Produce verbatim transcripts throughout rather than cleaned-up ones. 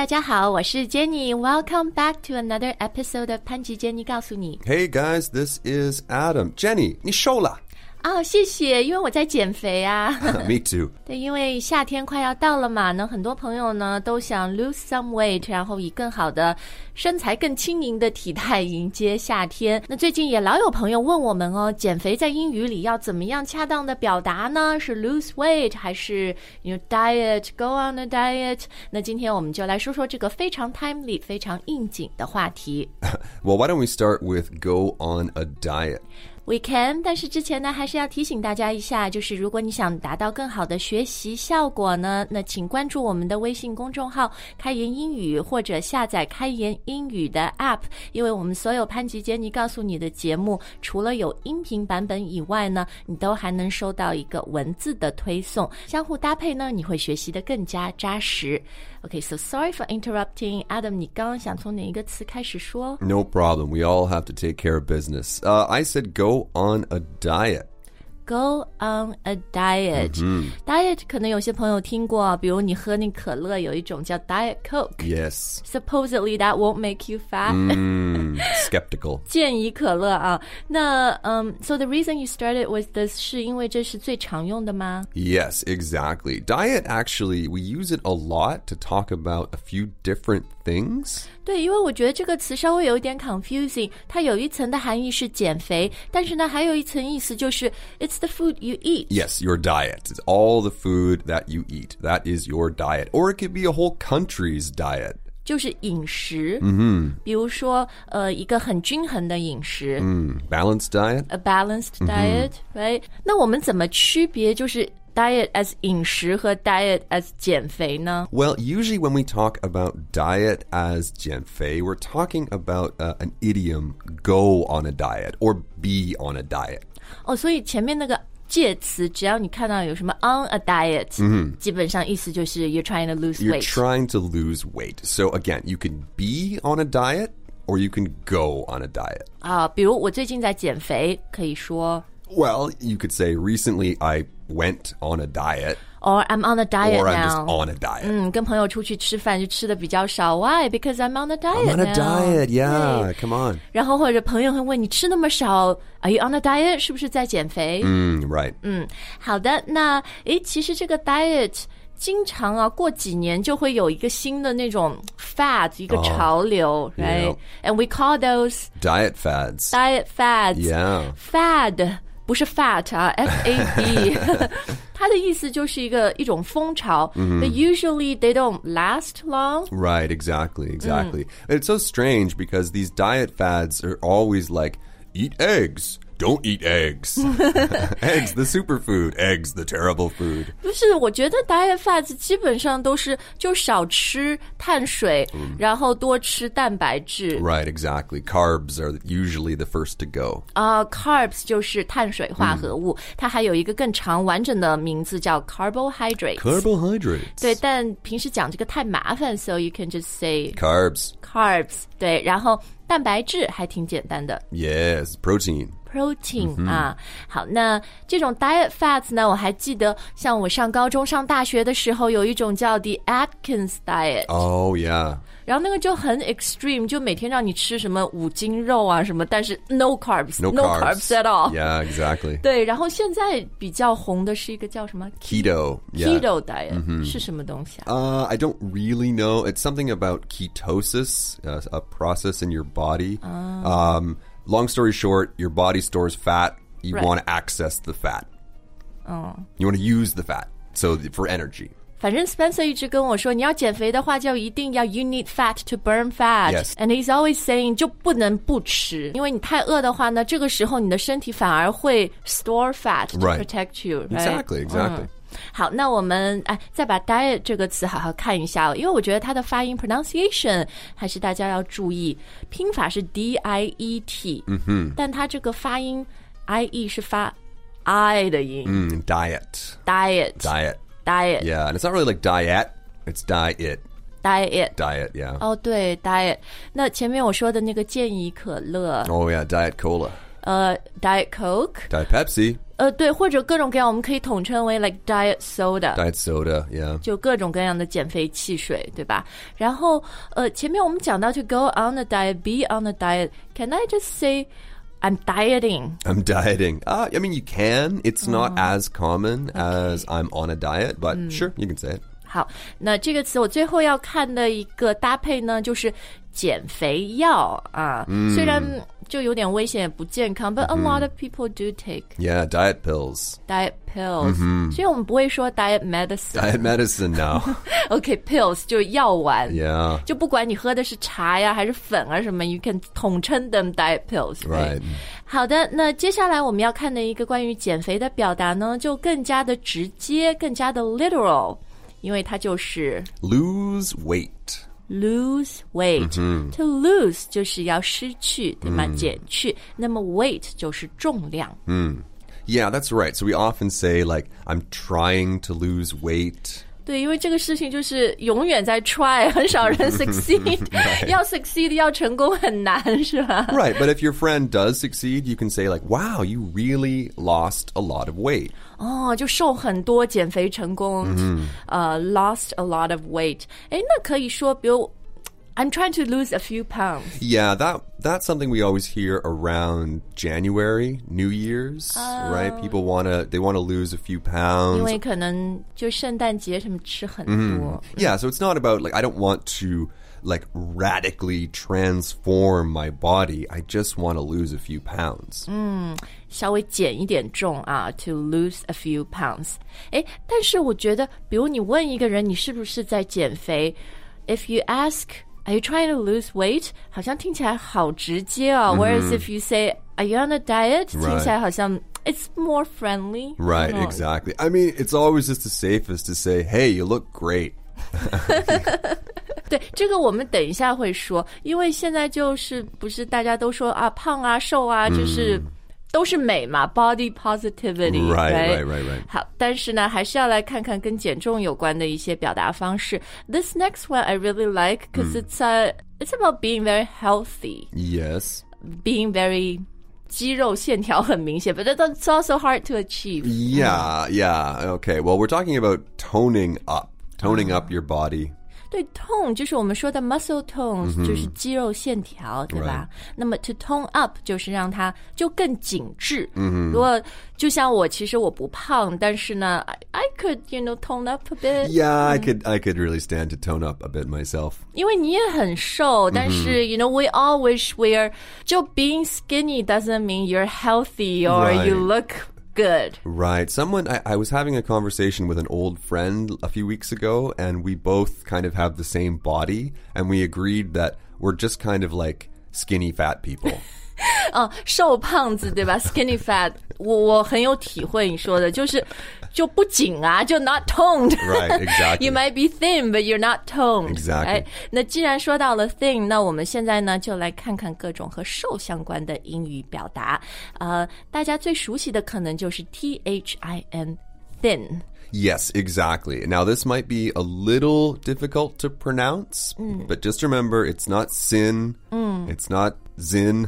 家好，我是 Jenny. Welcome back to another episode of 潘吉 Jenny 告诉你。 Hey guys, this is Adam. Jenny, 你瘦了哦，谢谢，因为我在减肥啊。 Me too. 对，因为夏天快要到了嘛，那很多朋友呢都想 lose some weight， 然后以更好的身材、更轻盈的体态迎接夏天。那最近也老有朋友问我们哦，减肥在英语里要怎么样恰当的表达呢？是 lose weight 还是 you know, diet, go on a diet？ 那今天我们就来说说这个非常 timely、非常应景的话题。 Well, why don't we start with go on a diet?We can, 但是之前呢，还是要提醒大家一下，就是如果你想达到更好的学习效果呢，那请关注我们的微信公众号开言英语，或者下载开言英语的 App， 因为我们所有潘吉杰尼告诉你的节目，除了有音频版本以外呢，你都还能收到一个文字的推送，相互搭配呢，你会学习得更加扎实。Okay, so sorry for interrupting. Adam, 你刚刚想从哪一个词开始说？ No problem. We all have to take care of business. Uh, I said go on a diet. Go on a diet、mm-hmm. Diet 可能有些朋友听过，比如你喝那可乐有一种叫 Diet Coke. Yes. Supposedly that won't make you fat. Mm, skeptical. 健怡可乐啊。那um, So the reason you started with this 是因为这是最常用的吗？ Yes, exactly. Diet, actually, we use it a lot to talk about a few different things. 对，因为我觉得这个词稍微有一点 confusing， 它有一层的含义是减肥，但是呢还有一层意思就是 it's the food you eat. Yes, your diet. It's all the food that you eat. That is your diet. Or it could be a whole country's diet. 就是饮食， 嗯， 比如说呃一个很均衡的饮食， 嗯 balanced diet. A balanced diet, right? 那我们怎么区别就是diet as 饮食和 diet as 减肥呢？ Well, usually when we talk about diet as 减肥, we're talking about uh, an idiom, go on a diet, or be on a diet. 哦，所以前面那个介词只要你看到有什么 on a diet、mm-hmm. 基本上意思就是 you're trying to lose you're weight. You're trying to lose weight. So again, you can be on a diet, or you can go on a diet. 啊，比如我最近在减肥，可以说 Well, you could say, recently I went on a diet. Or I'm on a diet or now. Or I'm just on a diet. 嗯，跟朋友出去吃饭就吃的比较少。Why? Because I'm on a diet I'm on a now. diet, yeah. Come on. 然后或者朋友会问你吃那么少 Are you on a diet? 是不是在减肥？ 嗯 right. 嗯，好的。那诶，其实这个 diet经常啊，过几年就会有一个新的那种 fad， 一个潮流、oh, right? Yeah. And we call those diet fads. Diet fads. Yeah. Fad 不是 fat 啊 ，F A D 它的意思就是一个一种风潮、mm-hmm. But usually they don't last long. Right, exactly, exactly. Mm. It's so strange because these diet fads are always like, eat eggs.Don't eat eggs. Eggs, the superfood. Eggs, the terrible food. 不是，我觉得 diet fads 基本上都是就少吃碳水、嗯、然后多吃蛋白质。 Right, exactly. Carbs are usually the first to go. 啊、uh, carbs 就是碳水化合物、嗯、它还有一个更长完整的名字叫 carbohydrates. Carbohydrates. 对，但平时讲这个太麻烦 so you can just say Carbs. Carbs, 对，然后蛋白质还挺简单的。 Yes, protein.Protein、 mm-hmm. 啊，好，那这种 diet fads 呢，我还记得像我上高中上大学的时候有一种叫 the Atkins diet. Oh, yeah. 然后那个就很 extreme， 就每天让你吃什么五斤肉啊什么，但是 no carbs, no, no carbs. carbs at all. Yeah, exactly. 对，然后现在比较红的是一个叫什么 Keto. Keto diet、mm-hmm. 是什么东西啊？ Uh, I don't really know. It's something about ketosis, uh, a process in your body. Uh. Um,Long story short, your body stores fat. You right. want to access the fat. Oh. You want to use the fat so for energy. 反正 Spencer 一直跟我说，你要减肥的话就一定要 you need fat to burn fat. Yes. And he's always saying 就不能不吃，因为你太饿的话呢，这个时候你的身体反而会 store fat to right. protect you. Right? Exactly, exactly.、嗯好，那我们哎，再把 diet 这个词好好看一下，因为我觉得它的发音 pronunciation 还是大家要注意，拼法是 D I E T， 嗯哼， 但它这个发音 I E 是发 I 的音， 嗯 diet diet diet diet yeah and it's not really like diet it's diet diet diet yeah 哦对 diet 那前面我说的那个健怡可乐哦 yeah diet cola 呃 Diet Coke Diet Pepsi. 呃对，或者各种各样我们可以统称为 like Diet Soda Diet soda, yeah. 就各种各样的减肥汽水，对吧？然后呃前面我们讲到 to go on a diet, be on a diet. Can I just say I'm dieting? I'm dieting. Uh, I mean, you can. It's not as common as I'm on a diet, but sure, you can say it. 好，那这个词我最后要看的一个搭配呢，就是减肥药啊。嗯、虽然就有点危险也不健康 ，but a lot of people do take. Yeah, diet pills. Diet pills. 所以我们不会说 diet medicine. Diet medicine now. Okay, pills 就是药丸。 Yeah. 就不管你喝的是茶呀还是粉啊什么 ，you can 统称 them diet pills. Right. 好的，那接下来我们要看的一个关于减肥的表达呢，就更加的直接，更加的 literal。因为它就是 lose weight. Lose weight. To lose 就是要失去，对吗？减去。那么 weight 就是重量。 Yeah, that's right. So we often say like, I'm trying to lose weight. 对，因为这个事情就是永远在 try， 很少人 succeed 。要 succeed 要成功很难，是吧？ Right, but if your friend does succeed, you can say like, wow, you really lost a lot of weight. 哦，就瘦很多，减肥成功，呃、uh, ，lost a lot of weight。哎，那可以说，比如 I'm trying to lose a few pounds. Yeah, that that's something we always hear around January, New Year's, uh, right? People want to they want to lose a few pounds. 因为可能就圣诞节什么吃很多。Mm. Yeah, so it's not about like I don't want to like radically transform my body. I just want to lose a few pounds. 嗯，稍微减一点重啊 to lose a few pounds. 诶，但是我觉得比如你问一个人你是不是在减肥 if you ask Are you trying to lose weight? 好像听起来好直接哦。Whereas if you say, Are you on a diet? 听起来好像 it's more friendly. Right, exactly. I mean, it's always just the safest to say, Hey, you look great. 对，这个我们等一下会说，因为现在就是不是大家都说啊胖啊瘦啊，就是都是美嘛 ，body positivity， right, right, right, right, right. 好，但是呢，还是要来看看跟减重有关的一些表达方式。This next one I really like because、嗯、it's a it's about being very healthy. Yes. Being very 肌肉线条很明显 but it's also hard to achieve. Yeah, yeah. Okay. Well, we're talking about toning up, toning up your body. 对 tone 就是我们说的 muscle tone、mm-hmm. 就是肌肉线条，对吧？ Right. 那么 to tone up 就是让它就更紧致。Mm-hmm. 如果就像我，其实我不胖，但是呢 I, I could you know tone up a bit. Yeah, I could I could really stand to tone up a bit myself. 因为你也很瘦，但是 you know we all wish we're 就 being skinny doesn't mean you're healthy or、right. you look good. Right. Someone, I, I was having a conversation with an old friend a few weeks ago, and we both kind of have the same body, and we agreed that we're just kind of like skinny fat people. 啊，瘦胖子对吧 ？Skinny fat， 我我很有体会你说的，就是就不紧啊，就 not toned. Right, exactly. You might be thin, but you're not toned. Exactly. 哎，那既然说到了 thin， 那我们现在呢就来看看各种和瘦相关的英语表达。呃，大家最熟悉的可能就是 T H I N, thin.Yes, exactly. Now, this might be a little difficult to pronounce, mm. but just remember, it's not sin, mm. it's not zin.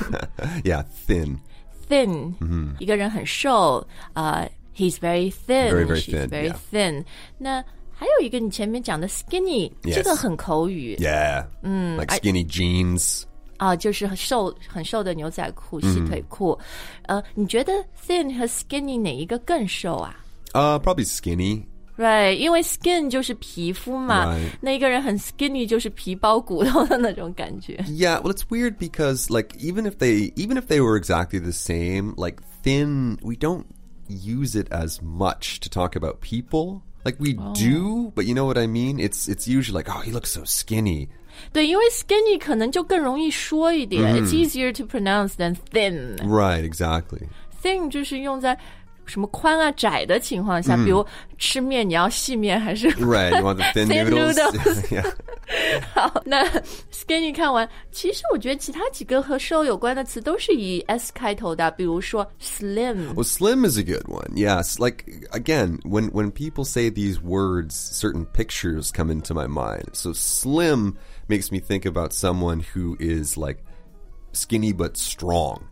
Yeah, thin. Thin. Mm-hmm. 一个人很瘦, uh, he's very thin. Very, very She's thin. very yeah. thin. 那还有一个你前面讲的 skinny, yes. 这个很口语。 Yeah, mm, like skinny I, jeans. 啊，就是很瘦很瘦的牛仔裤、细腿裤。呃，你觉得 thin 和 skinny 哪一个更瘦啊 ？Uh, probably skinny. Right, 因为 skin 就是皮肤嘛， right. 那一个人很 skinny 就是皮包骨头的那种感觉。 Yeah, well, it's weird because like even if they even if they were exactly the same, like thin, we don't use it as much to talk about people. Like we oh. do, but you know what I mean? It's it's usually like, oh, he looks so skinny. 对，因为 skinny 可能就更容易说一点、mm. It's easier to pronounce than thin. Right, exactly. Thin 就是用在什么宽啊窄的情况下， mm. 比如吃面你要细面还是 Right, you want the thin, thin noodles? noodles. Yeah. 好，那 skinny 看完，其实我觉得其他几个和瘦有关的词都是以 S 开头的，比如说 slim. Well, slim is a good one. Yes, like again, when when people say these words, certain pictures come into my mind. So slim makes me think about someone who is like skinny but strong.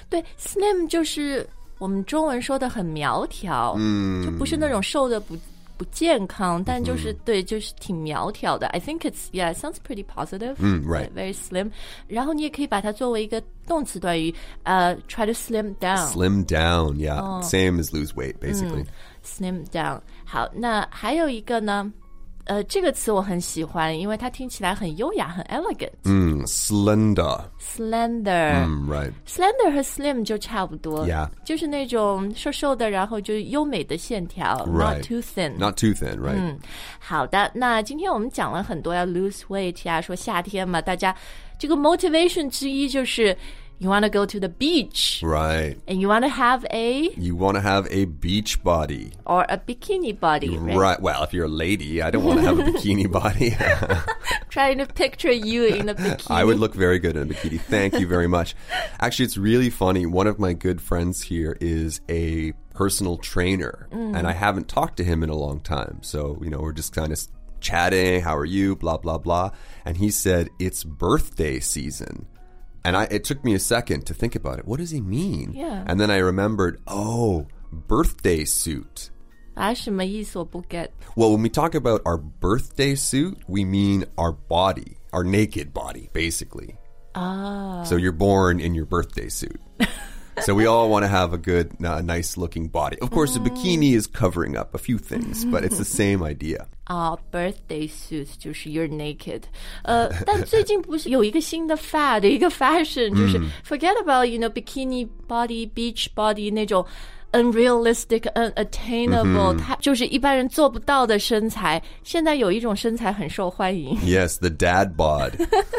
对 ，slim 就是我们中文说的很苗条，嗯，就不是那种瘦的不不健康，但就是、嗯、对，就是挺苗条的。I think it's yeah, it sounds pretty positive. 嗯 ，right, very slim. 然后你也可以把它作为一个动词短语，呃、uh, ，try to slim down. Slim down, yeah, oh. same as lose weight, basically. 嗯、slim down. 好，那还有一个呢？呃，这个词我很喜欢，因为它听起来很优雅，很 elegant。 嗯 ，slender。 slender。 嗯 ，right。slender 和 slim 就差不多。 Yeah。 就是那种瘦瘦的，然后就是优美的线条 ，right. Not too thin. Not too thin, right. 嗯，好的。那今天我们讲了很多要 lose weight 呀，说夏天嘛，大家这个 motivation 之一就是。You want to go to the beach. Right. And you want to have a... You want to have a beach body. Or a bikini body, right? Right. Well, if you're a lady, I don't want to have a bikini body. Trying to picture you in a bikini. I would look very good in a bikini. Thank you very much. Actually, it's really funny. One of my good friends here is a personal trainer. Mm. And I haven't talked to him in a long time. So, you know, we're just kind of chatting. How are you? Blah, blah, blah. And he said, it's birthday season.And I, it took me a second to think about it. What does he mean? Yeah. And then I remembered, oh, birthday suit. 啊，什么意思？我不 get. Well, when we talk about our birthday suit, we mean our body, our naked body, basically. Ah. So you're born in your birthday suit. So we all want to have a good, uh, nice-looking body. Of course, a bikini is covering up a few things, but it's the same idea. 啊、uh, ，birthday suit 就是 you're naked。呃，但最近不是有一个新的 fad， 一个 fashion， 就是 forget about you know bikini body, beach body 那种。unrealistic, unattainable， 它就是一般人做不到的身材。现在有一种身材很受欢迎。 Yes, the dad bod.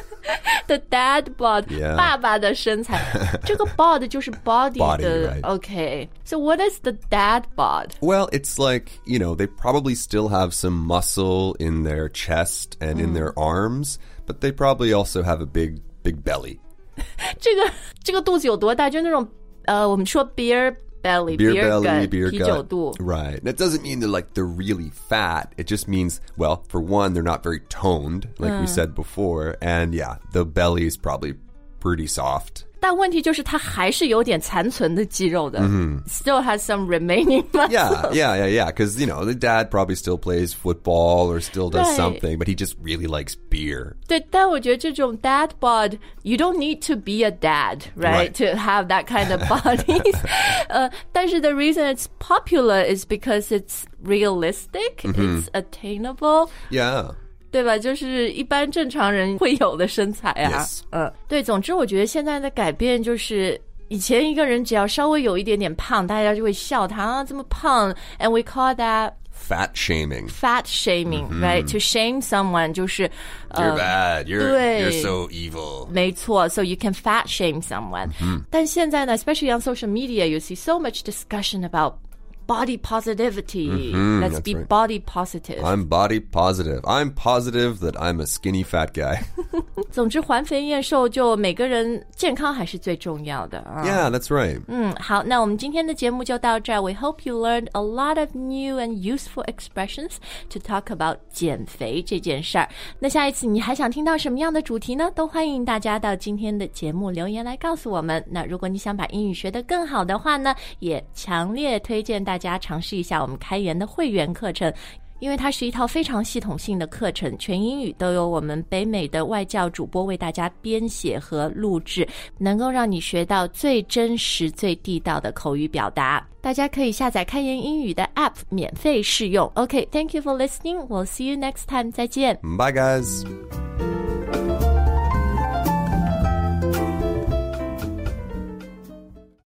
The dad bod, yeah. 爸爸的身材。这个 bod 就是 body 的。 Body, right. Okay, so what is the dad bod? Well, it's like, you know, they probably still have some muscle in their chest and in their arms, but they probably also have a big, big belly. 这个这个肚子有多大？就那种呃，我们说 beer belly, beer, beer belly, gut, beer 啤酒肚。 Right. That doesn't mean they're like they're really fat. It just means, well, for one, they're not very toned, like we said before. And yeah, the belly is probably pretty soft. 但问题就是它还是有点残存的肌肉的。Mm-hmm. Still has some remaining muscle. Yeah, yeah, yeah, yeah. Because, you know, the dad probably still plays football or still does right. something, but he just really likes beer. 对，但我觉得这种 dad bod, you don't need to be a dad, right, right. to have that kind of body. 呃，但是 the reason it's popular is because it's realistic, mm-hmm. it's attainable. Yeah. 对吧？就是一般正常人会有的身材啊。 Yes. 嗯，对。总之，我觉得现在的改变就是，以前一个人只要稍微有一点点胖，大家就会笑他啊，这么胖 ，and we call that fat shaming. Fat shaming, mm-hmm. right? To shame someone 就是 You're、uh, bad. You're 对 You're so evil. 没错 ，so you can fat shame someone.、Mm-hmm. 但现在呢 ，especially on social media, you see so much discussion about.Body positivity. Mm-hmm, Let's be right. body positive. I'm body positive. I'm positive that I'm a skinny fat guy. 总之，环肥燕瘦，就每个人健康还是最重要的啊。 Yeah, that's right. 嗯，好，那我们今天的节目就到这儿。We hope you learned a lot of new and useful expressions to talk about 减肥这件事儿。那下一次你还想听到什么样的主题呢？都欢迎大家到今天的节目留言来告诉我们。那如果你想把英语学得更好的话呢，也强烈推荐大家大家尝试一下我们开源的会员课程，因为它是一套非常系统性的课程，全英语都由我们北美的外教主播为大家编写和录制，能够让你学到最真实最地道的口语表达。大家可以下载开源英语的 App 免费试用。 OK, thank you for listening. We'll see you next time. 再见。 Bye guys.